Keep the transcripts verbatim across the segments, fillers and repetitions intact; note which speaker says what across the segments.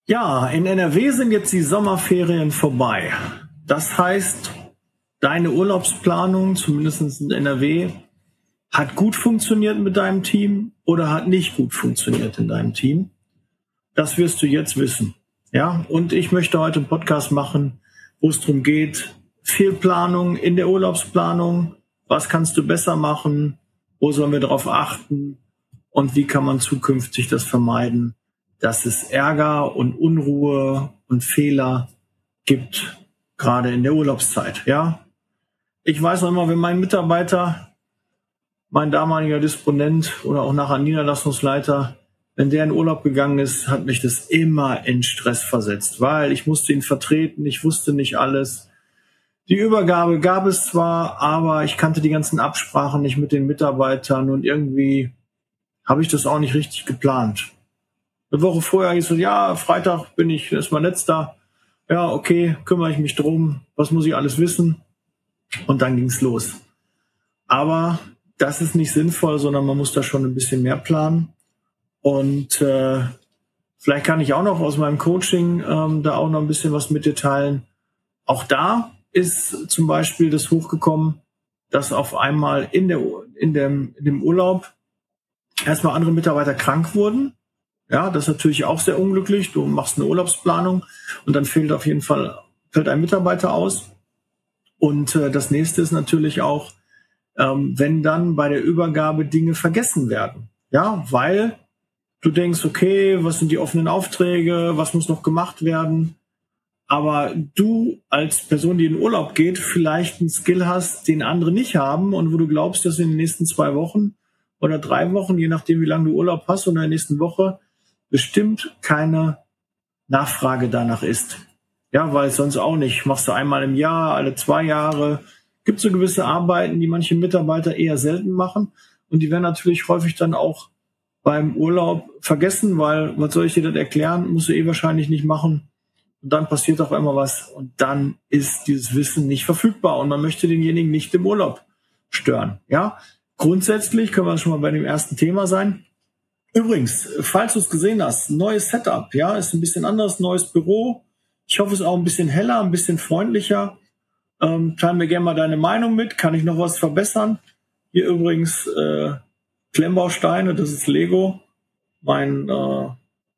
Speaker 1: Ja, in N R W sind jetzt die Sommerferien vorbei. Das heißt, deine Urlaubsplanung, zumindest in N R W, hat gut funktioniert mit deinem Team oder hat nicht gut funktioniert in deinem Team. Das wirst du jetzt wissen. Ja, und ich möchte heute einen Podcast machen, wo es darum geht, Fehlplanung in der Urlaubsplanung. Was kannst du besser machen? Wo sollen wir darauf achten? Und wie kann man zukünftig das vermeiden, dass es Ärger und Unruhe und Fehler gibt, gerade in der Urlaubszeit. Ja, ich weiß noch immer, wenn mein Mitarbeiter, mein damaliger Disponent oder auch nachher Niederlassungsleiter, wenn der in Urlaub gegangen ist, hat mich das immer in Stress versetzt, weil ich musste ihn vertreten, ich wusste nicht alles. Die Übergabe gab es zwar, aber ich kannte die ganzen Absprachen nicht mit den Mitarbeitern und irgendwie habe ich das auch nicht richtig geplant. Eine Woche vorher hieß es, ja, Freitag bin ich erstmal letzter. Ja, okay, kümmere ich mich drum. Was muss ich alles wissen? Und dann ging's los. Aber das ist nicht sinnvoll, sondern man muss da schon ein bisschen mehr planen. Und äh, vielleicht kann ich auch noch aus meinem Coaching ähm, da auch noch ein bisschen was mit dir teilen. Auch da ist zum Beispiel das hochgekommen, dass auf einmal in, der, in, dem, in dem Urlaub erstmal andere Mitarbeiter krank wurden. Ja, das ist natürlich auch sehr unglücklich. Du machst eine Urlaubsplanung und dann fehlt auf jeden Fall fällt ein Mitarbeiter aus. Und äh, das nächste ist natürlich auch, ähm, wenn dann bei der Übergabe Dinge vergessen werden. Ja, weil du denkst, okay, was sind die offenen Aufträge, was muss noch gemacht werden? Aber du als Person, die in Urlaub geht, vielleicht einen Skill hast, den andere nicht haben und wo du glaubst, dass in den nächsten zwei Wochen oder drei Wochen, je nachdem, wie lange du Urlaub hast, oder in der nächsten Woche bestimmt keine Nachfrage danach ist. Ja, weil sonst auch nicht. Machst du einmal im Jahr, alle zwei Jahre. Gibt so gewisse Arbeiten, die manche Mitarbeiter eher selten machen. Und die werden natürlich häufig dann auch beim Urlaub vergessen, weil, was soll ich dir das erklären? Musst du eh wahrscheinlich nicht machen. Und dann passiert auf einmal was. Und dann ist dieses Wissen nicht verfügbar. Und man möchte denjenigen nicht im Urlaub stören. Ja, grundsätzlich können wir schon mal bei dem ersten Thema sein. Übrigens, falls du es gesehen hast, neues Setup, ja, ist ein bisschen anders, neues Büro. Ich hoffe, es ist auch ein bisschen heller, ein bisschen freundlicher. Ähm, teil mir gerne mal deine Meinung mit. Kann ich noch was verbessern? Hier übrigens äh, Klemmbausteine, das ist Lego. Mein, äh,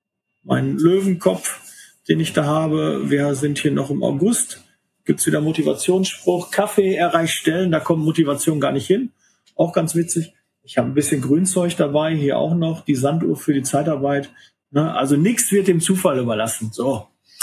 Speaker 1: mein Löwenkopf, den ich da habe. Wir sind hier noch im August. Gibt's wieder Motivationsspruch. Kaffee erreicht Stellen, da kommt Motivation gar nicht hin. Auch ganz witzig. Ich habe ein bisschen Grünzeug dabei, hier auch noch, die Sanduhr für die Zeitarbeit. Ne? Also nichts wird dem Zufall überlassen. So.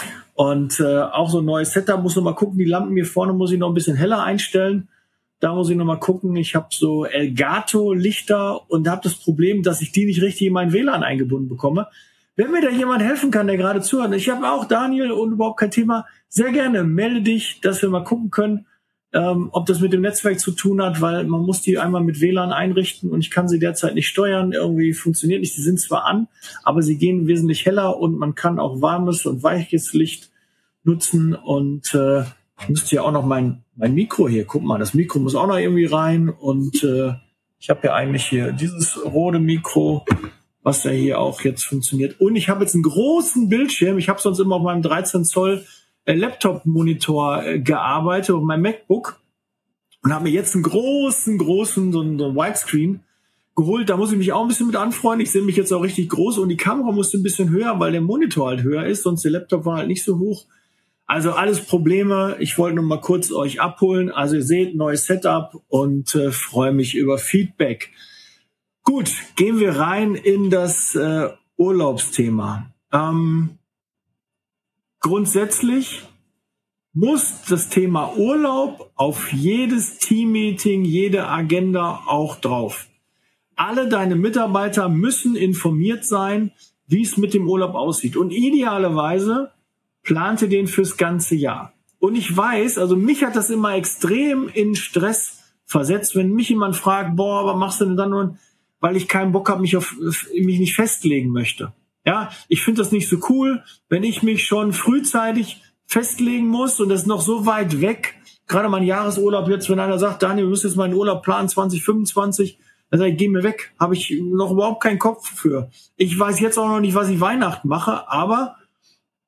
Speaker 1: Und äh, auch so ein neues Setup, muss noch mal gucken, die Lampen hier vorne muss ich noch ein bisschen heller einstellen. Da muss ich noch mal gucken, ich habe so Elgato-Lichter und habe das Problem, dass ich die nicht richtig in mein W L A N eingebunden bekomme. Wenn mir da jemand helfen kann, der gerade zuhört, ich habe auch Daniel und überhaupt kein Thema, sehr gerne melde dich, dass wir mal gucken können, Ähm, ob das mit dem Netzwerk zu tun hat, weil man muss die einmal mit W L A N einrichten und ich kann sie derzeit nicht steuern. Irgendwie funktioniert nicht. Sie sind zwar an, aber sie gehen wesentlich heller und man kann auch warmes und weiches Licht nutzen. Und äh, ich müsste ja auch noch mein mein Mikro hier, guck mal, das Mikro muss auch noch irgendwie rein. Und äh, ich habe ja eigentlich hier dieses rote Mikro, was ja hier auch jetzt funktioniert. Und ich habe jetzt einen großen Bildschirm. Ich habe sonst immer auf meinem dreizehn Zoll Laptop-Monitor äh, gearbeitet auf meinem MacBook und habe mir jetzt einen großen, großen, so einen, so einen Widescreen geholt. Da muss ich mich auch ein bisschen mit anfreunden. Ich sehe mich jetzt auch richtig groß und die Kamera musste ein bisschen höher, weil der Monitor halt höher ist, sonst der Laptop war halt nicht so hoch. Also alles Probleme. Ich wollte nur mal kurz euch abholen. Also ihr seht, neues Setup und äh, freue mich über Feedback. Gut, gehen wir rein in das äh, Urlaubsthema. Ähm, Grundsätzlich muss das Thema Urlaub auf jedes Teammeeting, jede Agenda auch drauf. Alle deine Mitarbeiter müssen informiert sein, wie es mit dem Urlaub aussieht. Und idealerweise plante den fürs ganze Jahr. Und ich weiß, also mich hat das immer extrem in Stress versetzt, wenn mich jemand fragt, boah, was machst du denn dann nur, weil ich keinen Bock habe, mich auf mich nicht festlegen möchte. Ja, ich finde das nicht so cool, wenn ich mich schon frühzeitig festlegen muss und das ist noch so weit weg. Gerade mein Jahresurlaub jetzt, wenn einer sagt, Daniel, du musst jetzt meinen Urlaub planen zwanzig fünfundzwanzig, dann sage ich, geh mir weg. Habe ich noch überhaupt keinen Kopf für. Ich weiß jetzt auch noch nicht, was ich Weihnachten mache, aber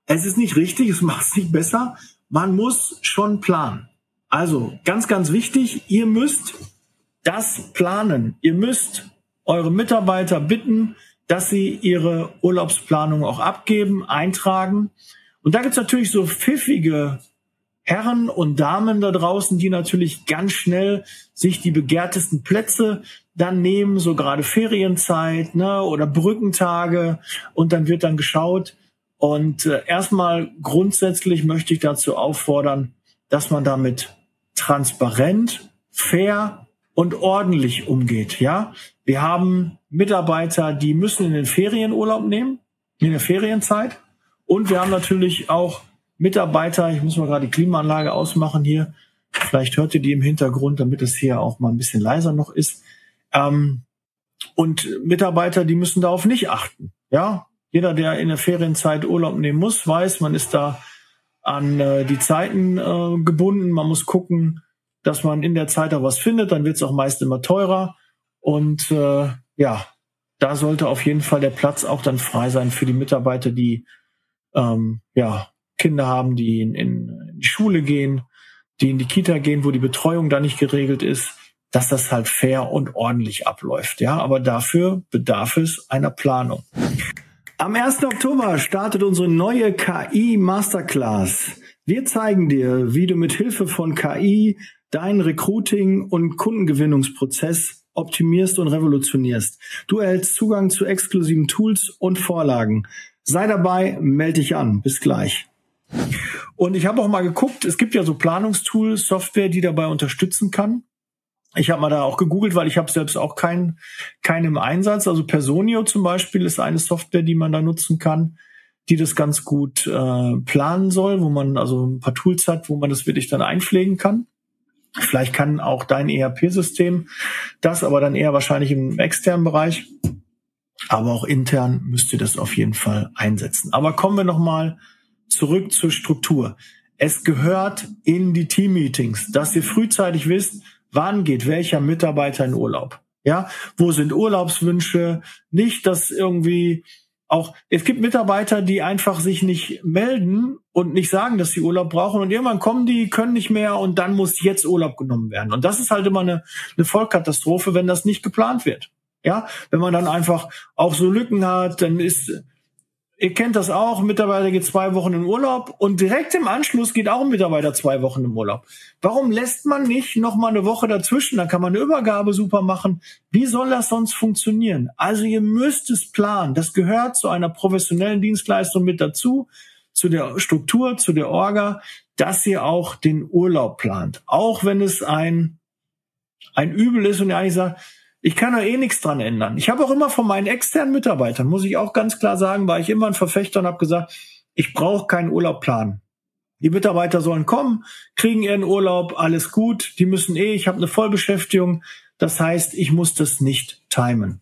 Speaker 1: Es ist nicht richtig, es macht es nicht besser. Man muss schon planen. Also ganz, ganz wichtig, ihr müsst das planen. Ihr müsst eure Mitarbeiter bitten, dass sie ihre Urlaubsplanung auch abgeben, eintragen. Und da gibt's natürlich so pfiffige Herren und Damen da draußen, die natürlich ganz schnell sich die begehrtesten Plätze dann nehmen, so gerade Ferienzeit, ne, oder Brückentage, und dann wird dann geschaut. Und äh, erstmal grundsätzlich möchte ich dazu auffordern, dass man damit transparent, fair und ordentlich umgeht. Ja, wir haben Mitarbeiter, die müssen in den Ferienurlaub nehmen, in der Ferienzeit, und wir haben natürlich auch Mitarbeiter, ich muss mal gerade die Klimaanlage ausmachen hier, vielleicht hört ihr die im Hintergrund, damit es hier auch mal ein bisschen leiser noch ist. Ähm, und Mitarbeiter, die müssen darauf nicht achten. Ja, jeder, der in der Ferienzeit Urlaub nehmen muss, weiß, man ist da an äh, die Zeiten äh, gebunden. Man muss gucken, dass man in der Zeit auch was findet. Dann wird es auch meist immer teurer. Und äh, ja, da sollte auf jeden Fall der Platz auch dann frei sein für die Mitarbeiter, die ähm, ja Kinder haben, die in, in die Schule gehen, die in die Kita gehen, wo die Betreuung da nicht geregelt ist, dass das halt fair und ordentlich abläuft. Ja, aber dafür bedarf es einer Planung. Am ersten Oktober startet unsere neue K I-Masterclass. Wir zeigen dir, wie du mit Hilfe von K I deinen Recruiting- und Kundengewinnungsprozess optimierst und revolutionierst. Du erhältst Zugang zu exklusiven Tools und Vorlagen. Sei dabei, melde dich an. Bis gleich. Und ich habe auch mal geguckt, es gibt ja so Planungstools, Software, die dabei unterstützen kann. Ich habe mal da auch gegoogelt, weil ich habe selbst auch keinen keinen im Einsatz. Also Personio zum Beispiel ist eine Software, die man da nutzen kann, die das ganz gut äh, planen soll, wo man also ein paar Tools hat, wo man das wirklich dann einpflegen kann. Vielleicht kann auch dein E R P-System das, aber dann eher wahrscheinlich im externen Bereich. Aber auch intern müsst ihr das auf jeden Fall einsetzen. Aber kommen wir nochmal zurück zur Struktur. Es gehört in die Team-Meetings, dass ihr frühzeitig wisst, wann geht welcher Mitarbeiter in Urlaub. Ja, wo sind Urlaubswünsche? Nicht, dass irgendwie auch, es gibt Mitarbeiter, die einfach sich nicht melden und nicht sagen, dass sie Urlaub brauchen, und irgendwann kommen die, können nicht mehr, und dann muss jetzt Urlaub genommen werden. Und das ist halt immer eine, eine Vollkatastrophe, wenn das nicht geplant wird. Ja, wenn man dann einfach auch so Lücken hat, dann ist, ihr kennt das auch, ein Mitarbeiter geht zwei Wochen in Urlaub und direkt im Anschluss geht auch ein Mitarbeiter zwei Wochen im Urlaub. Warum lässt man nicht noch mal eine Woche dazwischen? Dann kann man eine Übergabe super machen. Wie soll das sonst funktionieren? Also ihr müsst es planen. Das gehört zu einer professionellen Dienstleistung mit dazu, zu der Struktur, zu der Orga, dass ihr auch den Urlaub plant. Auch wenn es ein, ein Übel ist und ihr eigentlich sagt, ich kann da eh nichts dran ändern. Ich habe auch immer von meinen externen Mitarbeitern, muss ich auch ganz klar sagen, war ich immer ein Verfechter und habe gesagt, ich brauche keinen Urlaub planen. Die Mitarbeiter sollen kommen, kriegen ihren Urlaub, alles gut. Die müssen eh, ich habe eine Vollbeschäftigung. Das heißt, ich muss das nicht timen.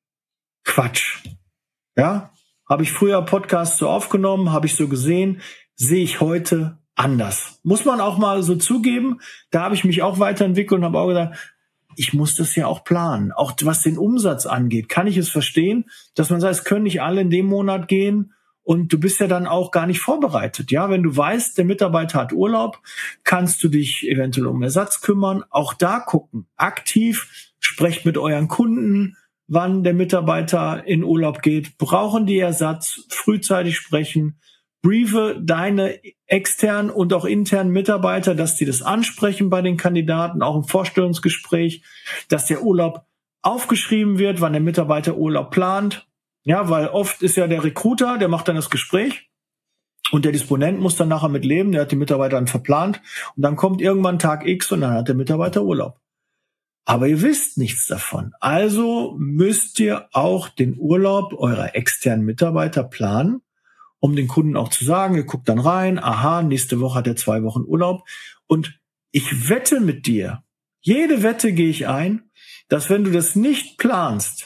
Speaker 1: Quatsch. Ja, habe ich früher Podcasts so aufgenommen, habe ich so gesehen, sehe ich heute anders. Muss man auch mal so zugeben. Da habe ich mich auch weiterentwickelt und habe auch gesagt, ich muss das ja auch planen. Auch was den Umsatz angeht, kann ich es verstehen, dass man sagt, es können nicht alle in dem Monat gehen, und du bist ja dann auch gar nicht vorbereitet. Ja, wenn du weißt, der Mitarbeiter hat Urlaub, kannst du dich eventuell um Ersatz kümmern. Auch da gucken, aktiv, sprecht mit euren Kunden, wann der Mitarbeiter in Urlaub geht. Brauchen die Ersatz? Frühzeitig sprechen. Briefe deine externen und auch internen Mitarbeiter, dass die das ansprechen bei den Kandidaten, auch im Vorstellungsgespräch, dass der Urlaub aufgeschrieben wird, wann der Mitarbeiter Urlaub plant. Ja, weil oft ist ja der Recruiter, der macht dann das Gespräch, und der Disponent muss dann nachher mit leben, der hat die Mitarbeiter dann verplant, und dann kommt irgendwann Tag X und dann hat der Mitarbeiter Urlaub. Aber ihr wisst nichts davon. Also müsst ihr auch den Urlaub eurer externen Mitarbeiter planen, um den Kunden auch zu sagen, ihr guckt dann rein, aha, nächste Woche hat er zwei Wochen Urlaub. Und ich wette mit dir, jede Wette gehe ich ein, dass wenn du das nicht planst,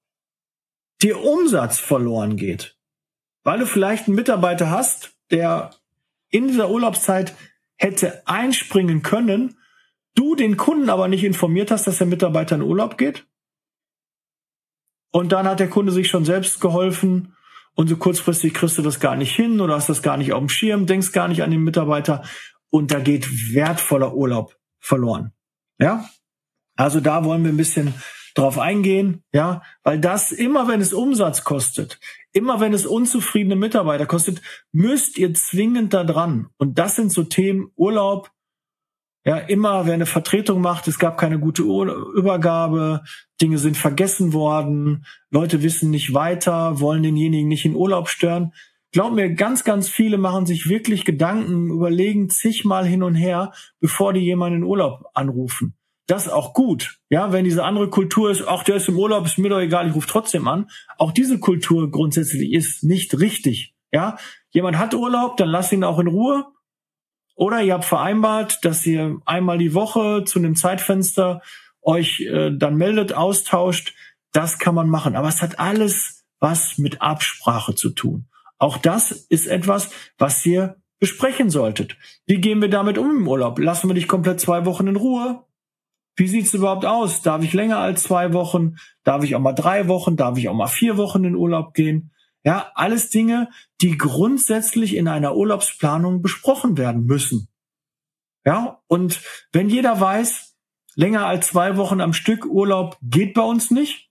Speaker 1: dir Umsatz verloren geht. Weil du vielleicht einen Mitarbeiter hast, der in dieser Urlaubszeit hätte einspringen können, du den Kunden aber nicht informiert hast, dass der Mitarbeiter in Urlaub geht. Und dann hat der Kunde sich schon selbst geholfen und so kurzfristig kriegst du das gar nicht hin oder hast das gar nicht auf dem Schirm, denkst gar nicht an den Mitarbeiter und da geht wertvoller Urlaub verloren. Ja? Also da wollen wir ein bisschen drauf eingehen, ja, weil das immer, wenn es Umsatz kostet, immer wenn es unzufriedene Mitarbeiter kostet, müsst ihr zwingend da dran. Und das sind so Themen Urlaub. Ja, immer wer eine Vertretung macht, es gab keine gute Übergabe, Dinge sind vergessen worden, Leute wissen nicht weiter, wollen denjenigen nicht in Urlaub stören. Glaub mir, ganz, ganz viele machen sich wirklich Gedanken, überlegen zigmal hin und her, bevor die jemanden in Urlaub anrufen. Das ist auch gut. Ja, wenn diese andere Kultur ist, ach, der ist im Urlaub, ist mir doch egal, ich rufe trotzdem an. Auch diese Kultur grundsätzlich ist nicht richtig. Ja, jemand hat Urlaub, dann lasst ihn auch in Ruhe. Oder ihr habt vereinbart, dass ihr einmal die Woche zu einem Zeitfenster euch äh, dann meldet, austauscht. Das kann man machen. Aber es hat alles was mit Absprache zu tun. Auch das ist etwas, was ihr besprechen solltet. Wie gehen wir damit um im Urlaub? Lassen wir dich komplett zwei Wochen in Ruhe? Wie sieht's überhaupt aus? Darf ich länger als zwei Wochen? Darf ich auch mal drei Wochen? Darf ich auch mal vier Wochen in Urlaub gehen? Ja, alles Dinge, die grundsätzlich in einer Urlaubsplanung besprochen werden müssen. Ja, und wenn jeder weiß, länger als zwei Wochen am Stück Urlaub geht bei uns nicht,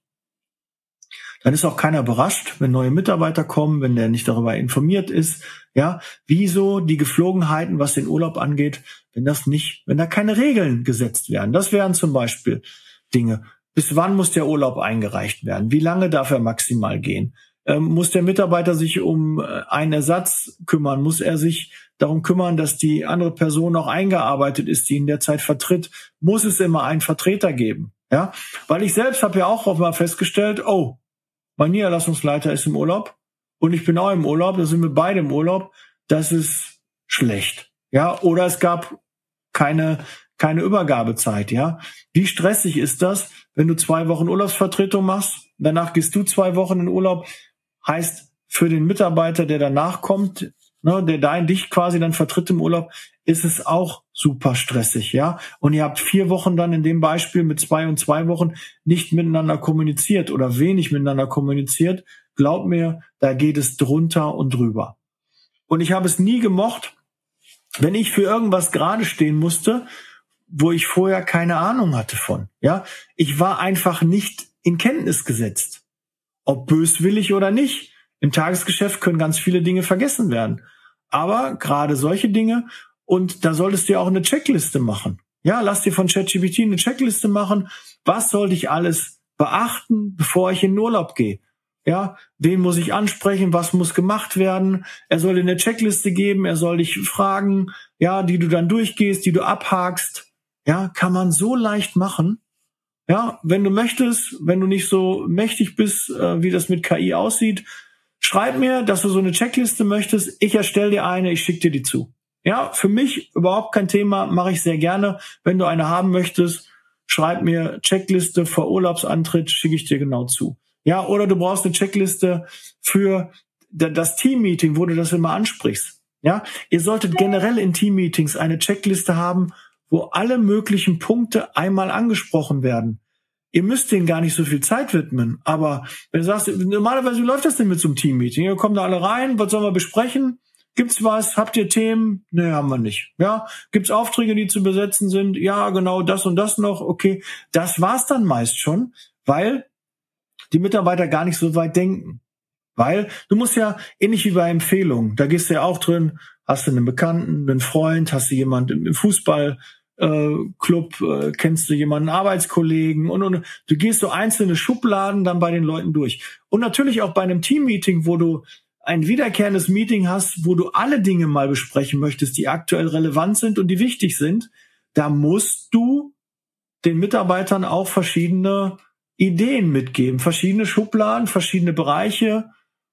Speaker 1: dann ist auch keiner überrascht, wenn neue Mitarbeiter kommen, wenn der nicht darüber informiert ist. Ja, wieso die Geflogenheiten, was den Urlaub angeht, wenn das nicht, wenn da keine Regeln gesetzt werden. Das wären zum Beispiel Dinge. Bis wann muss der Urlaub eingereicht werden? Wie lange darf er maximal gehen? Ähm, muss der Mitarbeiter sich um einen Ersatz kümmern? Muss er sich darum kümmern, dass die andere Person auch eingearbeitet ist, die in der Zeit vertritt? Muss es immer einen Vertreter geben? Ja, weil ich selbst habe ja auch oft mal festgestellt, oh, mein Niederlassungsleiter ist im Urlaub und ich bin auch im Urlaub, da sind wir beide im Urlaub, das ist schlecht. Ja, oder es gab keine keine Übergabezeit, ja. Wie stressig ist das, wenn du zwei Wochen Urlaubsvertretung machst, danach gehst du zwei Wochen in Urlaub, heißt für den Mitarbeiter, der danach kommt, ne, der da dich quasi dann vertritt im Urlaub, ist es auch super stressig, ja. Und ihr habt vier Wochen dann in dem Beispiel mit zwei und zwei Wochen nicht miteinander kommuniziert oder wenig miteinander kommuniziert. Glaub mir, da geht es drunter und drüber. Und ich habe es nie gemocht, wenn ich für irgendwas gerade stehen musste, wo ich vorher keine Ahnung hatte von, ja. Ich war einfach nicht in Kenntnis gesetzt. Ob böswillig oder nicht. Im Tagesgeschäft können ganz viele Dinge vergessen werden. Aber gerade solche Dinge, und da solltest du ja auch eine Checkliste machen. Ja, lass dir von ChatGPT eine Checkliste machen. Was sollte ich alles beachten, bevor ich in den Urlaub gehe? Ja, wen muss ich ansprechen? Was muss gemacht werden? Er soll dir eine Checkliste geben. Er soll dich fragen, ja, die du dann durchgehst, die du abhakst. Ja, kann man so leicht machen. Ja, wenn du möchtest, wenn du nicht so mächtig bist, äh, wie das mit K I aussieht, schreib mir, dass du so eine Checkliste möchtest. Ich erstelle dir eine, ich schicke dir die zu. Ja, für mich überhaupt kein Thema, mache ich sehr gerne. Wenn du eine haben möchtest, schreib mir Checkliste vor Urlaubsantritt, schicke ich dir genau zu. Ja, oder du brauchst eine Checkliste für das Teammeeting, wo du das immer ansprichst. Ja, ihr solltet generell in Teammeetings eine Checkliste haben, wo alle möglichen Punkte einmal angesprochen werden. Ihr müsst denen gar nicht so viel Zeit widmen, aber wenn du sagst, normalerweise, wie läuft das denn mit so einem Teammeeting? Ihr kommt da alle rein, was sollen wir besprechen? Gibt's was? Habt ihr Themen? Nee, haben wir nicht. Ja, gibt's Aufträge, die zu besetzen sind? Ja, genau, das und das noch. Okay, das war's dann meist schon, weil die Mitarbeiter gar nicht so weit denken. Weil du musst ja, ähnlich wie bei Empfehlungen, da gehst du ja auch drin, hast du einen Bekannten, einen Freund, hast du jemanden im Fußball, äh, Club, äh, kennst du jemanden, Arbeitskollegen und, und du gehst so einzelne Schubladen dann bei den Leuten durch. Und natürlich auch bei einem Teammeeting, wo du ein wiederkehrendes Meeting hast, wo du alle Dinge mal besprechen möchtest, die aktuell relevant sind und die wichtig sind, da musst du den Mitarbeitern auch verschiedene Ideen mitgeben, verschiedene Schubladen, verschiedene Bereiche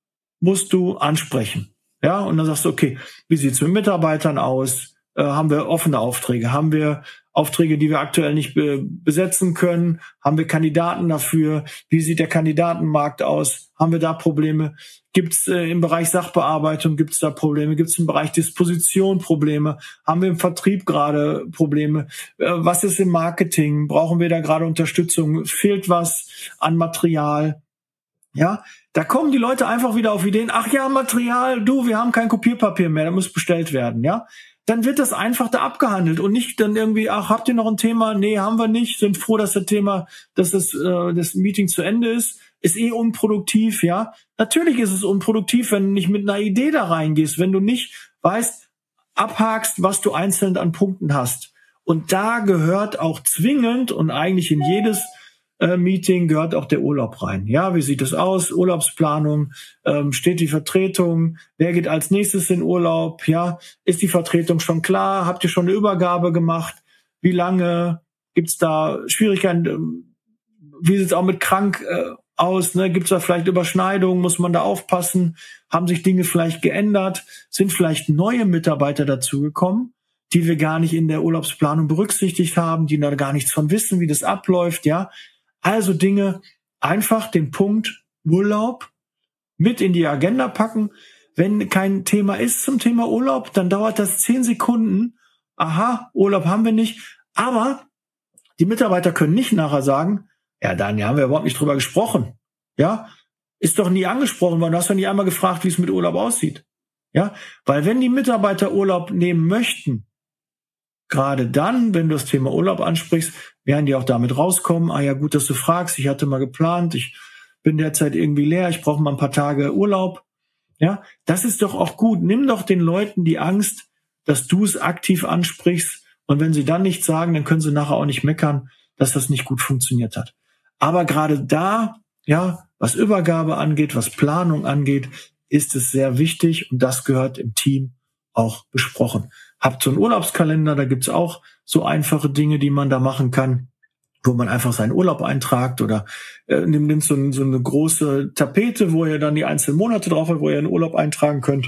Speaker 1: musst du ansprechen. Ja, und dann sagst du, okay, wie sieht's mit Mitarbeitern aus? Äh, haben wir offene Aufträge? Haben wir Aufträge, die wir aktuell nicht be- besetzen können? Haben wir Kandidaten dafür? Wie sieht der Kandidatenmarkt aus? Haben wir da Probleme? Gibt's äh, im Bereich Sachbearbeitung, gibt's da Probleme? Gibt's im Bereich Disposition Probleme? Haben wir im Vertrieb gerade Probleme? Äh, was ist im Marketing? Brauchen wir da gerade Unterstützung? Fehlt was an Material? Ja, da kommen die Leute einfach wieder auf Ideen. Ach ja, Material, du, wir haben kein Kopierpapier mehr, da muss bestellt werden, ja. Dann wird das einfach da abgehandelt und nicht dann irgendwie, ach, habt ihr noch ein Thema? Nee, haben wir nicht. Sind froh, dass das Thema, dass das, äh, das Meeting zu Ende ist. Ist eh unproduktiv, ja. Natürlich ist es unproduktiv, wenn du nicht mit einer Idee da reingehst, wenn du nicht weißt, abhakst, was du einzeln an Punkten hast. Und da gehört auch zwingend und eigentlich in jedes äh, Meeting gehört auch der Urlaub rein. Ja, wie sieht es aus? Urlaubsplanung, ähm, steht die Vertretung? Wer geht als nächstes in Urlaub? Ja, ist die Vertretung schon klar? Habt ihr schon eine Übergabe gemacht? Wie lange? Gibt's da Schwierigkeiten? Wie sieht's auch mit krank äh, aus? Ne? Gibt's da vielleicht Überschneidungen? Muss man da aufpassen? Haben sich Dinge vielleicht geändert? Sind vielleicht neue Mitarbeiter dazugekommen, die wir gar nicht in der Urlaubsplanung berücksichtigt haben, die da gar nichts von wissen, wie das abläuft, ja? Also Dinge, einfach den Punkt Urlaub mit in die Agenda packen. Wenn kein Thema ist zum Thema Urlaub, dann dauert das zehn Sekunden. Aha, Urlaub haben wir nicht. Aber die Mitarbeiter können nicht nachher sagen, ja, Daniel, haben wir überhaupt nicht drüber gesprochen. Ja, ist doch nie angesprochen worden. Du hast doch nie einmal gefragt, wie es mit Urlaub aussieht. Ja, weil wenn die Mitarbeiter Urlaub nehmen möchten, gerade dann, wenn du das Thema Urlaub ansprichst, werden die auch damit rauskommen. Ah ja, gut, dass du fragst. Ich hatte mal geplant. Ich bin derzeit irgendwie leer. Ich brauche mal ein paar Tage Urlaub. Ja, das ist doch auch gut. Nimm doch den Leuten die Angst, dass du es aktiv ansprichst. Und wenn sie dann nichts sagen, dann können sie nachher auch nicht meckern, dass das nicht gut funktioniert hat. Aber gerade da, ja, was Übergabe angeht, was Planung angeht, ist es sehr wichtig. Und das gehört im Team auch besprochen. Habt so einen Urlaubskalender, da gibt's auch so einfache Dinge, die man da machen kann, wo man einfach seinen Urlaub eintragt oder äh, nimmt so, ein, so eine große Tapete, wo ihr dann die einzelnen Monate drauf habt, wo ihr einen Urlaub eintragen könnt.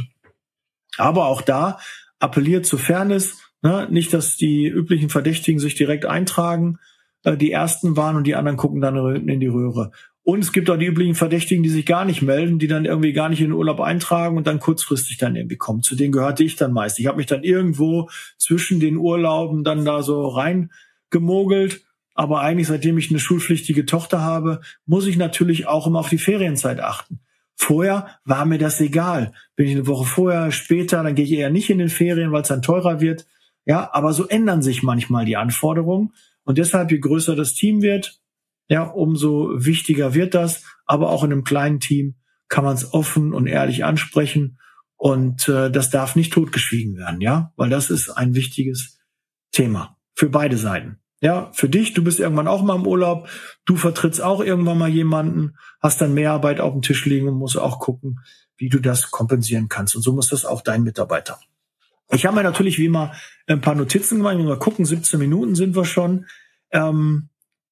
Speaker 1: Aber auch da appelliert zu Fairness, ne? Nicht, dass die üblichen Verdächtigen sich direkt eintragen, äh, die ersten waren und die anderen gucken dann in die Röhre. Und es gibt auch die üblichen Verdächtigen, die sich gar nicht melden, die dann irgendwie gar nicht in den Urlaub eintragen und dann kurzfristig dann irgendwie kommen. Zu denen gehörte ich dann meist. Ich habe mich dann irgendwo zwischen den Urlauben dann da so reingemogelt. Aber eigentlich, seitdem ich eine schulpflichtige Tochter habe, muss ich natürlich auch immer auf die Ferienzeit achten. Vorher war mir das egal. Bin ich eine Woche vorher, später, dann gehe ich eher nicht in den Ferien, weil es dann teurer wird. Ja, aber so ändern sich manchmal die Anforderungen. Und deshalb, je größer das Team wird, ja, umso wichtiger wird das. Aber auch in einem kleinen Team kann man es offen und ehrlich ansprechen. Und äh, das darf nicht totgeschwiegen werden, ja, weil das ist ein wichtiges Thema für beide Seiten. Ja, für dich, du bist irgendwann auch mal im Urlaub, du vertrittst auch irgendwann mal jemanden, hast dann mehr Arbeit auf dem Tisch liegen und musst auch gucken, wie du das kompensieren kannst. Und so muss das auch dein Mitarbeiter. Ich habe mir natürlich wie immer ein paar Notizen gemacht. Mal gucken, siebzehn Minuten sind wir schon. Ähm,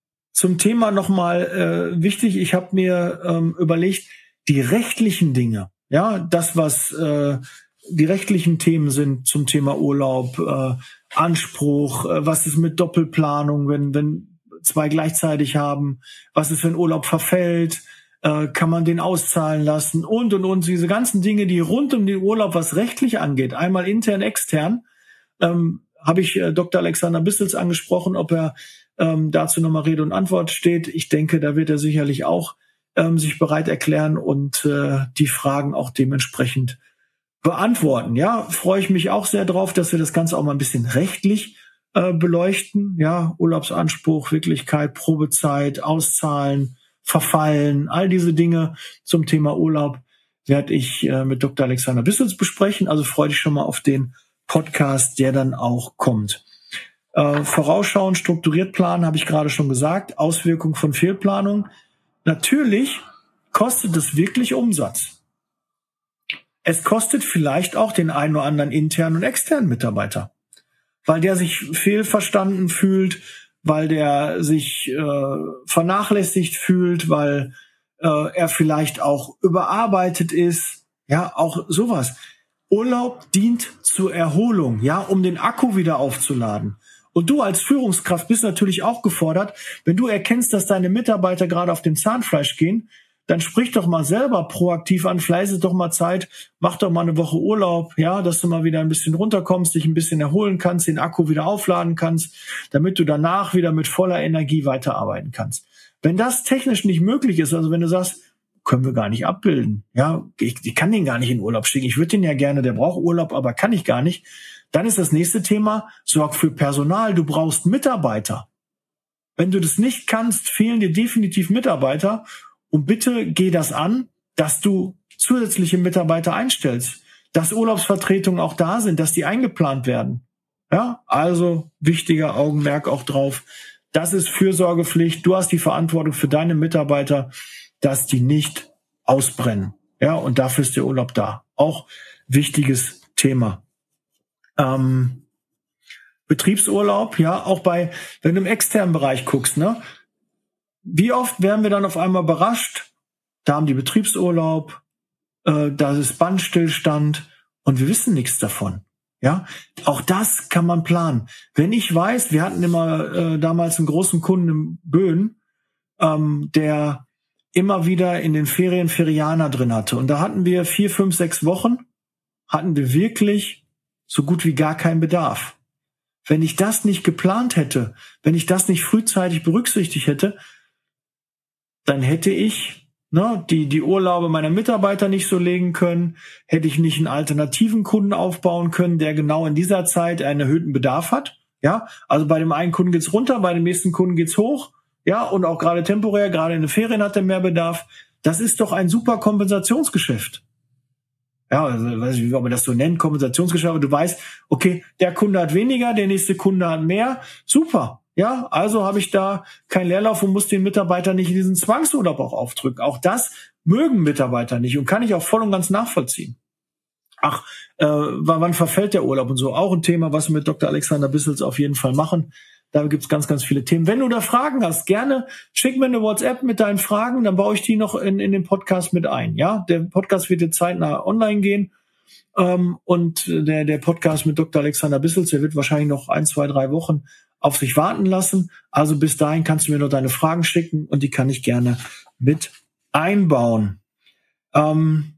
Speaker 1: zum Thema nochmal äh, wichtig, ich habe mir ähm, überlegt, die rechtlichen Dinge, ja, das, was äh, die rechtlichen Themen sind zum Thema Urlaub, äh, Anspruch, äh, was ist mit Doppelplanung, wenn wenn zwei gleichzeitig haben, was ist, wenn Urlaub verfällt, äh, kann man den auszahlen lassen und und und diese ganzen Dinge, die rund um den Urlaub, was rechtlich angeht, einmal intern, extern, ähm, habe ich äh, Doktor Alexander Bissels angesprochen, ob er ähm, dazu nochmal Rede und Antwort steht. Ich denke, da wird er sicherlich auch ähm, sich bereit erklären und äh, die Fragen auch dementsprechend beantworten. Ja, freue ich mich auch sehr drauf, dass wir das Ganze auch mal ein bisschen rechtlich äh, beleuchten. Ja, Urlaubsanspruch, Wirklichkeit, Probezeit, Auszahlen, Verfallen, all diese Dinge zum Thema Urlaub werde ich äh, mit Doktor Alexander Bissels besprechen. Also freue dich schon mal auf den Podcast, der dann auch kommt. Äh, vorausschauen, strukturiert planen, habe ich gerade schon gesagt. Auswirkung von Fehlplanung. Natürlich kostet es wirklich Umsatz. Es kostet vielleicht auch den einen oder anderen internen und externen Mitarbeiter, weil der sich fehlverstanden fühlt, weil der sich äh, vernachlässigt fühlt, weil äh, er vielleicht auch überarbeitet ist. Ja, auch sowas. Urlaub dient zur Erholung, ja, um den Akku wieder aufzuladen. Und du als Führungskraft bist natürlich auch gefordert, wenn du erkennst, dass deine Mitarbeiter gerade auf dem Zahnfleisch gehen, dann sprich doch mal selber proaktiv an, vielleicht ist es doch mal Zeit, mach doch mal eine Woche Urlaub, ja, dass du mal wieder ein bisschen runterkommst, dich ein bisschen erholen kannst, den Akku wieder aufladen kannst, damit du danach wieder mit voller Energie weiterarbeiten kannst. Wenn das technisch nicht möglich ist, also wenn du sagst, können wir gar nicht abbilden. Ja, ich, ich kann den gar nicht in Urlaub schicken. Ich würde den ja gerne, der braucht Urlaub, aber kann ich gar nicht. Dann ist das nächste Thema, sorg für Personal. Du brauchst Mitarbeiter. Wenn du das nicht kannst, fehlen dir definitiv Mitarbeiter. Und bitte geh das an, dass du zusätzliche Mitarbeiter einstellst, dass Urlaubsvertretungen auch da sind, dass die eingeplant werden. Ja, also wichtiger Augenmerk auch drauf. Das ist Fürsorgepflicht. Du hast die Verantwortung für deine Mitarbeiter, dass die nicht ausbrennen. Ja, und dafür ist der Urlaub da. Auch wichtiges Thema. Ähm, Betriebsurlaub, ja, auch bei, wenn du im externen Bereich guckst, ne? Wie oft werden wir dann auf einmal überrascht? Da haben die Betriebsurlaub, äh, da ist Bandstillstand und wir wissen nichts davon. Ja, auch das kann man planen. Wenn ich weiß, wir hatten immer äh, damals einen großen Kunden im Böen, ähm, der immer wieder in den Ferien Ferianer drin hatte. Und da hatten wir vier, fünf, sechs Wochen, hatten wir wirklich so gut wie gar keinen Bedarf. Wenn ich das nicht geplant hätte, wenn ich das nicht frühzeitig berücksichtigt hätte, dann hätte ich ne, die, die Urlaube meiner Mitarbeiter nicht so legen können, hätte ich nicht einen alternativen Kunden aufbauen können, der genau in dieser Zeit einen erhöhten Bedarf hat. Ja, also bei dem einen Kunden geht's runter, bei dem nächsten Kunden geht's hoch. Ja, und auch gerade temporär, gerade in den Ferien hat er mehr Bedarf. Das ist doch ein super Kompensationsgeschäft. Ja, also weiß ich, ob man das so nennt, Kompensationsgeschäft, aber du weißt, okay, der Kunde hat weniger, der nächste Kunde hat mehr. Super. Ja, also habe ich da keinen Leerlauf und muss den Mitarbeiter nicht in diesen Zwangsurlaub auch aufdrücken. Auch das mögen Mitarbeiter nicht und kann ich auch voll und ganz nachvollziehen. Ach, äh, wann verfällt der Urlaub und so? Auch ein Thema, was wir mit Doktor Alexander Bissels auf jeden Fall machen. Da gibt's ganz, ganz viele Themen. Wenn du da Fragen hast, gerne schick mir eine WhatsApp mit deinen Fragen, dann baue ich die noch in, in den Podcast mit ein. Ja, der Podcast wird jetzt zeitnah online gehen. Ähm, und der, der Podcast mit Doktor Alexander Bissels, der wird wahrscheinlich noch ein, zwei, drei Wochen auf sich warten lassen. Also bis dahin kannst du mir noch deine Fragen schicken und die kann ich gerne mit einbauen. Ähm,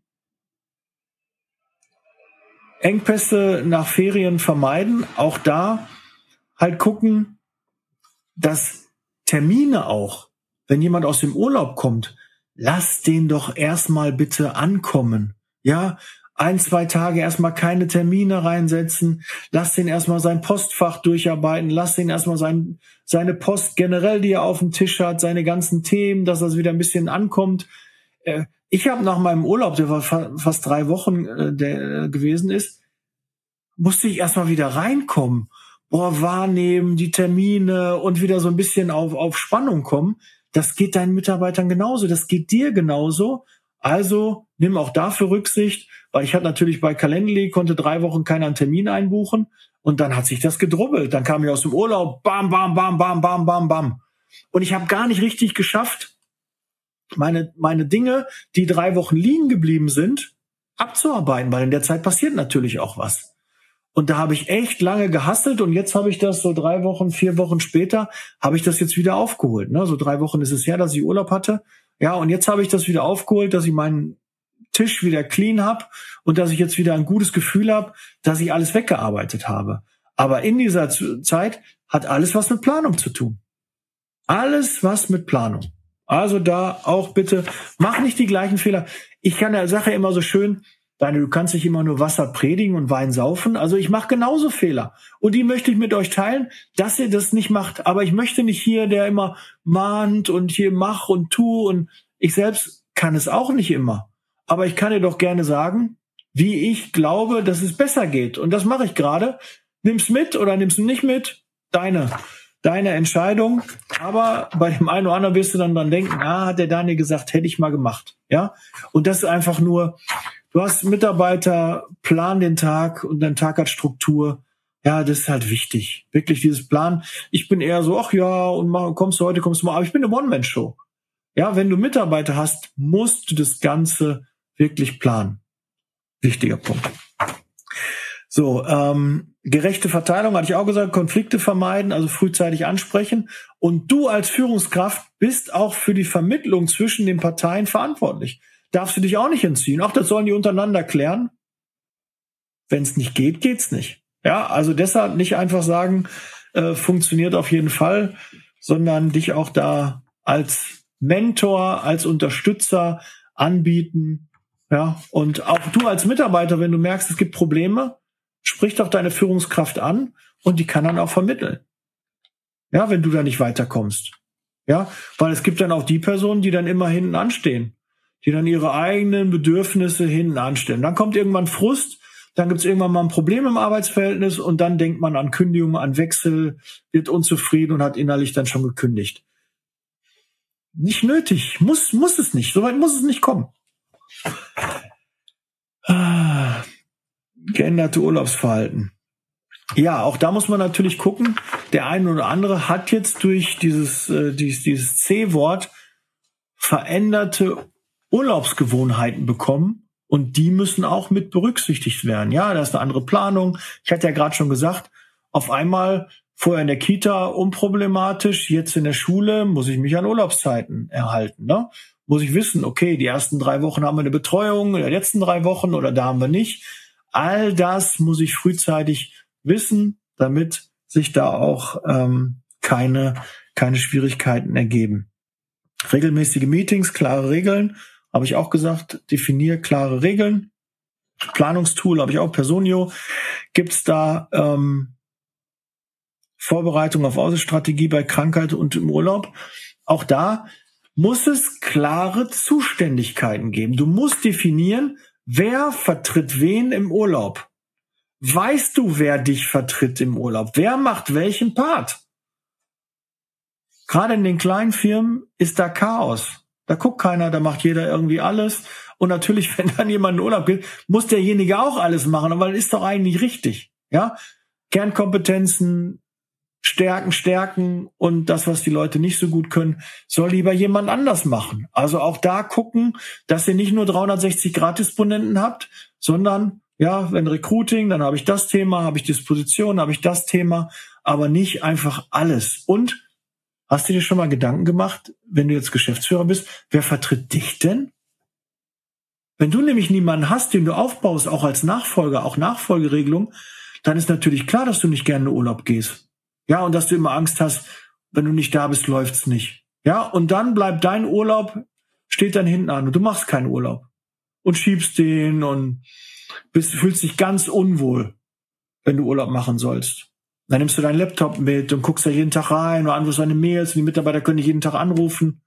Speaker 1: Engpässe nach Ferien vermeiden. Auch da halt gucken, dass Termine auch, wenn jemand aus dem Urlaub kommt, lass den doch erstmal bitte ankommen. Ja, ein, zwei Tage erstmal keine Termine reinsetzen, lass den erstmal sein Postfach durcharbeiten, lass den erstmal sein, seine Post generell, die er auf dem Tisch hat, seine ganzen Themen, dass das wieder ein bisschen ankommt. Äh, ich habe nach meinem Urlaub, der war fa- fast drei Wochen äh, der, äh, gewesen ist, musste ich erstmal wieder reinkommen. Boah, wahrnehmen, die Termine und wieder so ein bisschen auf, auf Spannung kommen. Das geht deinen Mitarbeitern genauso, das geht dir genauso. Also nimm auch dafür Rücksicht, weil ich hatte natürlich bei Calendly, konnte drei Wochen keiner einen Termin einbuchen und dann hat sich das gedrubbelt. Dann kam ich aus dem Urlaub, bam, bam, bam, bam, bam, bam, bam. Und ich habe gar nicht richtig geschafft, meine meine Dinge, die drei Wochen liegen geblieben sind, abzuarbeiten, weil in der Zeit passiert natürlich auch was. Und da habe ich echt lange gehustelt und jetzt habe ich das so drei Wochen, vier Wochen später, habe ich das jetzt wieder aufgeholt. Ne? So drei Wochen ist es her, dass ich Urlaub hatte. Ja, und jetzt habe ich das wieder aufgeholt, dass ich meinen Tisch wieder clean habe und dass ich jetzt wieder ein gutes Gefühl habe, dass ich alles weggearbeitet habe. Aber in dieser Zeit hat alles was mit Planung zu tun. Alles was mit Planung. Also da auch bitte, mach nicht die gleichen Fehler. Ich kann der Sache immer so schön, Daniel, du kannst nicht immer nur Wasser predigen und Wein saufen. Also ich mache genauso Fehler. Und die möchte ich mit euch teilen, dass ihr das nicht macht. Aber ich möchte nicht hier, der immer mahnt und hier mach und tu. Und ich selbst kann es auch nicht immer. Aber ich kann dir doch gerne sagen, wie ich glaube, dass es besser geht. Und das mache ich gerade. Nimm's mit oder nimm's nicht mit. Deine, deine Entscheidung. Aber bei dem einen oder anderen wirst du dann dran denken, ah, hat der Daniel gesagt, hätte ich mal gemacht. Ja. Und das ist einfach nur, du hast Mitarbeiter, plan den Tag und dein Tag hat Struktur. Ja, das ist halt wichtig. Wirklich dieses Plan. Ich bin eher so, ach ja, und mach, kommst du heute, kommst du mal. Aber ich bin eine One-Man-Show. Ja, wenn du Mitarbeiter hast, musst du das Ganze wirklich planen. Wichtiger Punkt. So, ähm, gerechte Verteilung, hatte ich auch gesagt, Konflikte vermeiden, also frühzeitig ansprechen. Und du als Führungskraft bist auch für die Vermittlung zwischen den Parteien verantwortlich. Darfst du dich auch nicht entziehen. Ach, das sollen die untereinander klären. Wenn es nicht geht, geht's nicht. Ja, also deshalb nicht einfach sagen, äh, funktioniert auf jeden Fall, sondern dich auch da als Mentor, als Unterstützer anbieten. Ja, und auch du als Mitarbeiter, wenn du merkst, es gibt Probleme, sprich doch deine Führungskraft an und die kann dann auch vermitteln. Ja, wenn du da nicht weiterkommst. Ja, weil es gibt dann auch die Personen, die dann immer hinten anstehen, die dann ihre eigenen Bedürfnisse hinten anstellen. Dann kommt irgendwann Frust, dann gibt es irgendwann mal ein Problem im Arbeitsverhältnis und dann denkt man an Kündigung, an Wechsel, wird unzufrieden und hat innerlich dann schon gekündigt. Nicht nötig, muss, muss es nicht, soweit muss es nicht kommen. Ah, geänderte Urlaubsverhalten. Ja, auch da muss man natürlich gucken. Der eine oder andere hat jetzt durch dieses, äh, dieses, dieses C-Wort veränderte Urlaubsgewohnheiten bekommen und die müssen auch mit berücksichtigt werden. Ja, da ist eine andere Planung. Ich hatte ja gerade schon gesagt, auf einmal vorher in der Kita unproblematisch, jetzt in der Schule muss ich mich an Urlaubszeiten erhalten. Ne? Muss ich wissen, okay, die ersten drei Wochen haben wir eine Betreuung, die letzten drei Wochen oder da haben wir nicht. All das muss ich frühzeitig wissen, damit sich da auch ähm, keine, keine Schwierigkeiten ergeben. Regelmäßige Meetings, klare Regeln, habe ich auch gesagt, definiere klare Regeln. Planungstool habe ich auch, Personio. Gibt es da ähm, Vorbereitung auf Außenstrategie bei Krankheit und im Urlaub? Auch da muss es klare Zuständigkeiten geben. Du musst definieren, wer vertritt wen im Urlaub. Weißt du, wer dich vertritt im Urlaub? Wer macht welchen Part? Gerade in den kleinen Firmen ist da Chaos. Da guckt keiner, da macht jeder irgendwie alles. Und natürlich, wenn dann jemand in Urlaub geht, muss derjenige auch alles machen, aber das ist doch eigentlich richtig. Ja? Kernkompetenzen, Stärken, Stärken und das, was die Leute nicht so gut können, soll lieber jemand anders machen. Also auch da gucken, dass ihr nicht nur dreihundertsechzig Grad Disponenten habt, sondern ja, wenn Recruiting, dann habe ich das Thema, habe ich Disposition, habe ich das Thema, aber nicht einfach alles. Und hast du dir schon mal Gedanken gemacht, wenn du jetzt Geschäftsführer bist, wer vertritt dich denn? Wenn du nämlich niemanden hast, den du aufbaust, auch als Nachfolger, auch Nachfolgeregelung, dann ist natürlich klar, dass du nicht gerne in den Urlaub gehst. Ja, und dass du immer Angst hast, wenn du nicht da bist, läuft's nicht. Ja, und dann bleibt dein Urlaub, steht dann hinten an und du machst keinen Urlaub und schiebst den und bist, fühlst dich ganz unwohl, wenn du Urlaub machen sollst. Dann nimmst du deinen Laptop mit und guckst da jeden Tag rein oder antwortest deine Mails und die Mitarbeiter können dich jeden Tag anrufen.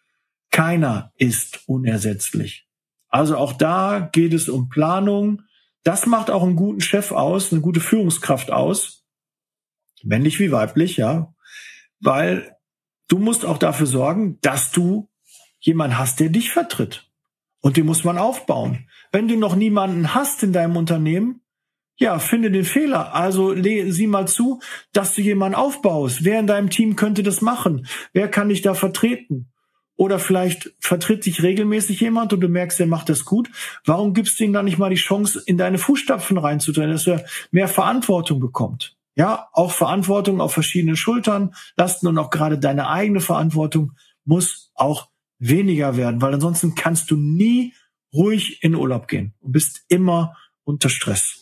Speaker 1: Keiner ist unersetzlich. Also auch da geht es um Planung. Das macht auch einen guten Chef aus, eine gute Führungskraft aus. Männlich wie weiblich, ja. Weil du musst auch dafür sorgen, dass du jemanden hast, der dich vertritt. Und den muss man aufbauen. Wenn du noch niemanden hast in deinem Unternehmen, ja, finde den Fehler. Also sieh mal zu, dass du jemanden aufbaust. Wer in deinem Team könnte das machen? Wer kann dich da vertreten? Oder vielleicht vertritt dich regelmäßig jemand und du merkst, der macht das gut. Warum gibst du ihm dann nicht mal die Chance, in deine Fußstapfen reinzutreten, dass er mehr Verantwortung bekommt? Ja, auch Verantwortung auf verschiedenen Schultern lasten und auch gerade deine eigene Verantwortung muss auch weniger werden, weil ansonsten kannst du nie ruhig in Urlaub gehen und bist immer unter Stress.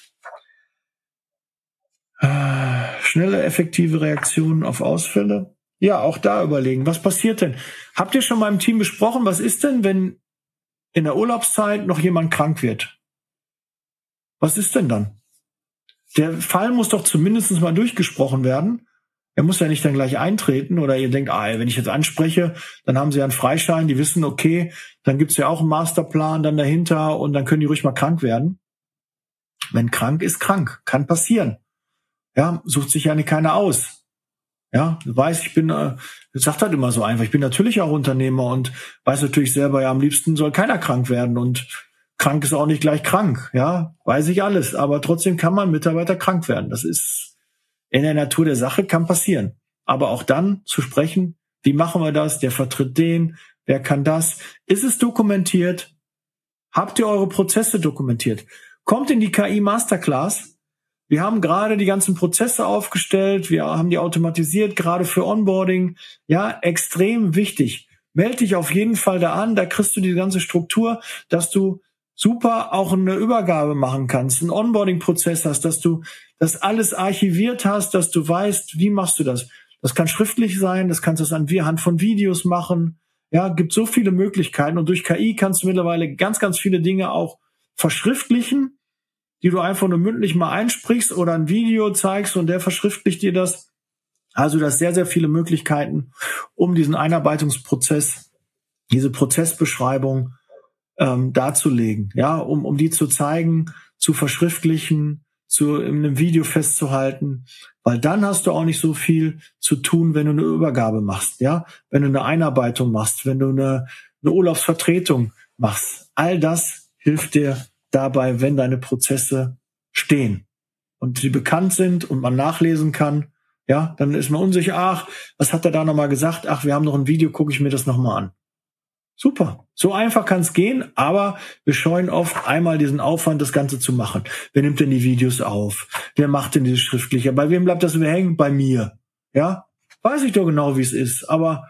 Speaker 1: Äh, schnelle, effektive Reaktionen auf Ausfälle. Ja, auch da überlegen, was passiert denn? Habt ihr schon mal im Team besprochen, was ist denn, wenn in der Urlaubszeit noch jemand krank wird? Was ist denn dann? Der Fall muss doch zumindest mal durchgesprochen werden. Er muss ja nicht dann gleich eintreten oder ihr denkt, ah, wenn ich jetzt anspreche, dann haben sie ja einen Freischein, die wissen, okay, dann gibt's ja auch einen Masterplan dann dahinter und dann können die ruhig mal krank werden. Wenn krank ist krank, kann passieren. Ja, sucht sich ja nicht keiner aus. Ja, du weißt, ich bin, äh, das sagt halt immer so einfach, ich bin natürlich auch Unternehmer und weiß natürlich selber, ja, am liebsten soll keiner krank werden und krank ist auch nicht gleich krank, ja, weiß ich alles, aber trotzdem kann man Mitarbeiter krank werden. Das ist in der Natur der Sache, kann passieren. Aber auch dann zu sprechen, wie machen wir das, der vertritt den, wer kann das, ist es dokumentiert, habt ihr eure Prozesse dokumentiert, kommt in die K I Masterclass. Wir haben gerade die ganzen Prozesse aufgestellt, wir haben die automatisiert, gerade für Onboarding. Ja, extrem wichtig. Meld dich auf jeden Fall da an, da kriegst du die ganze Struktur, dass du super auch eine Übergabe machen kannst, einen Onboarding-Prozess hast, dass du das alles archiviert hast, dass du weißt, wie machst du das. Das kann schriftlich sein, das kannst du anhand von Videos machen. Ja, gibt so viele Möglichkeiten und durch K I kannst du mittlerweile ganz, ganz viele Dinge auch verschriftlichen, die du einfach nur mündlich mal einsprichst oder ein Video zeigst und der verschriftlicht dir das. Also das sehr, sehr viele Möglichkeiten, um diesen Einarbeitungsprozess, diese Prozessbeschreibung ähm, darzulegen, ja, um, um die zu zeigen, zu verschriftlichen, zu in einem Video festzuhalten, weil dann hast du auch nicht so viel zu tun, wenn du eine Übergabe machst, ja, wenn du eine Einarbeitung machst, wenn du eine, eine Urlaubsvertretung machst. All das hilft dir dabei, wenn deine Prozesse stehen und sie bekannt sind und man nachlesen kann, ja, dann ist man unsicher, ach, was hat er da nochmal gesagt? Ach, wir haben noch ein Video, gucke ich mir das nochmal an. Super. So einfach kann es gehen, aber wir scheuen oft einmal diesen Aufwand, das Ganze zu machen. Wer nimmt denn die Videos auf? Wer macht denn dieses Schriftliche? Bei wem bleibt das immer hängen? Bei mir. Ja? Weiß ich doch genau, wie es ist. Aber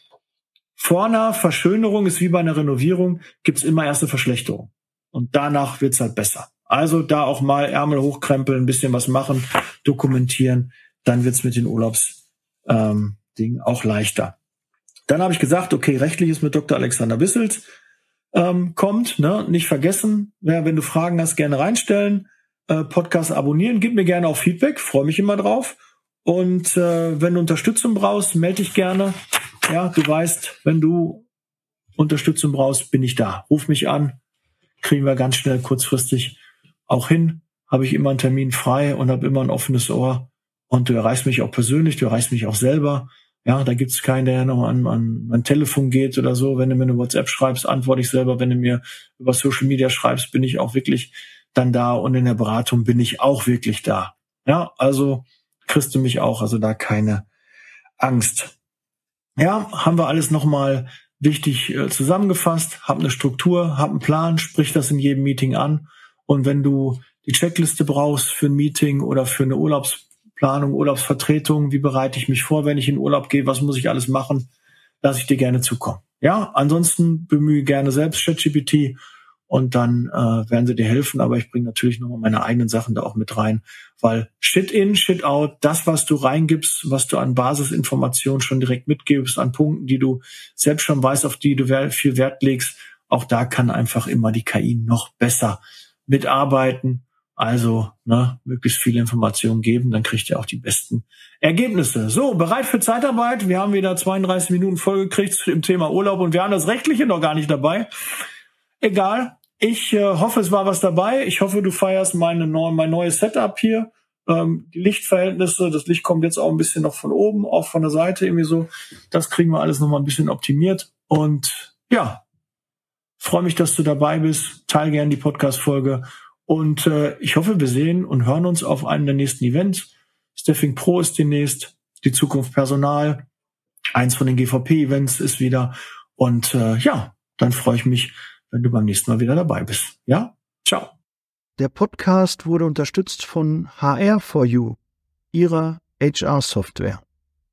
Speaker 1: vor einer Verschönerung ist wie bei einer Renovierung, gibt's immer erst eine Verschlechterung. Und danach wird's halt besser. Also da auch mal Ärmel hochkrempeln, ein bisschen was machen, dokumentieren. Dann wird's mit den Urlaubsdingen ähm, auch leichter. Dann habe ich gesagt, okay, rechtliches mit Doktor Alexander Wissels ähm, kommt. Ne? Nicht vergessen, ja, wenn du Fragen hast, gerne reinstellen. Äh, Podcast abonnieren, gib mir gerne auch Feedback, freue mich immer drauf. Und äh, wenn du Unterstützung brauchst, melde dich gerne. Ja, du weißt, wenn du Unterstützung brauchst, bin ich da. Ruf mich an, kriegen wir ganz schnell kurzfristig auch hin. Habe ich immer einen Termin frei und habe immer ein offenes Ohr. Und du erreichst mich auch persönlich, du erreichst mich auch selber. Ja, da gibt's keinen, der noch an, an mein Telefon geht oder so. Wenn du mir eine WhatsApp schreibst, antworte ich selber. Wenn du mir über Social Media schreibst, bin ich auch wirklich dann da. Und in der Beratung bin ich auch wirklich da. Ja, also kriegst du mich auch. Also da keine Angst. Ja, haben wir alles nochmal wichtig äh, zusammengefasst. Hab eine Struktur, hab einen Plan, sprich das in jedem Meeting an. Und wenn du die Checkliste brauchst für ein Meeting oder für eine Urlaubs Planung, Urlaubsvertretung, wie bereite ich mich vor, wenn ich in Urlaub gehe, was muss ich alles machen, lasse ich dir gerne zukommen. Ja, ansonsten bemühe gerne selbst ChatGPT und dann äh, werden sie dir helfen, aber ich bringe natürlich nochmal meine eigenen Sachen da auch mit rein, weil Shit in, Shit out, das, was du reingibst, was du an Basisinformationen schon direkt mitgibst, an Punkten, die du selbst schon weißt, auf die du viel Wert legst, auch da kann einfach immer die K I noch besser mitarbeiten. Also, ne, möglichst viele Informationen geben, dann kriegt ihr auch die besten Ergebnisse. So, bereit für Zeitarbeit? Wir haben wieder zweiunddreißig Minuten vollgekriegt zu dem Thema Urlaub und wir haben das Rechtliche noch gar nicht dabei. Egal. Ich äh, hoffe, es war was dabei. Ich hoffe, du feierst meine neu, mein neues Setup hier. Ähm, die Lichtverhältnisse, das Licht kommt jetzt auch ein bisschen noch von oben, auch von der Seite irgendwie so. Das kriegen wir alles nochmal ein bisschen optimiert. Und ja, freue mich, dass du dabei bist. Teil gerne die Podcast-Folge. Und äh, ich hoffe, wir sehen und hören uns auf einem der nächsten Events. Staffing Pro ist demnächst, die Zukunft Personal, eins von den G V P-Events ist wieder. Und äh, ja, dann freue ich mich, wenn du beim nächsten Mal wieder dabei bist. Ja, ciao.
Speaker 2: Der Podcast wurde unterstützt von H R for You, ihrer H R-Software.